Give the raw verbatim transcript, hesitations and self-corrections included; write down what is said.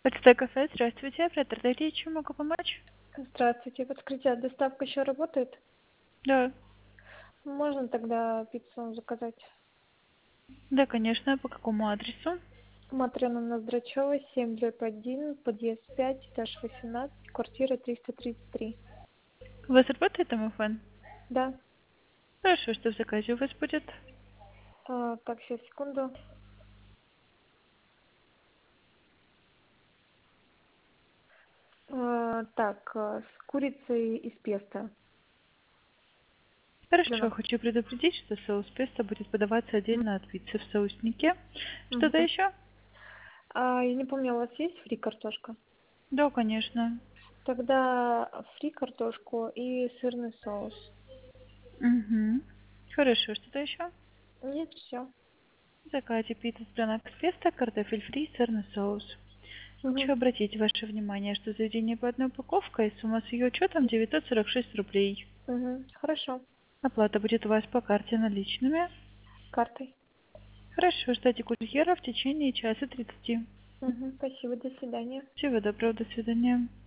Почта кафе, здравствуйте. Оператор, дайте, чем могу помочь? Здравствуйте. Подскажите, а доставка еще работает? Да. Можно тогда пиццу заказать? Да, конечно. По какому адресу? Матрена Ноздрачева, семь дробь один, подъезд пять, этаж восемнадцать, квартира триста тридцать три. У вас работает МФН? Да. Хорошо, что в заказе у вас будет? А, так, сейчас, секунду. А, так, а, с курицей из песто. Для Хорошо, нас. хочу предупредить, что соус песто будет подаваться отдельно от пиццы в соусники. Что-то Мгм. еще? А, я не помню, у вас есть фри картошка? Да, конечно. Тогда фри картошку и сырный соус. Угу. Хорошо, что-то еще? Нет, все. В заказе пицца с бранакс песто, картофель фри, сырный соус. Хочу обратить ваше внимание, что заведение по одной упаковке, и сумма с ее учетом девятьсот сорок шесть рублей. Угу. Хорошо. Оплата будет у вас по карте наличными. Картой. Хорошо, ждите курьера в течение часа тридцати. Угу. Спасибо, до свидания. Всего доброго, до свидания.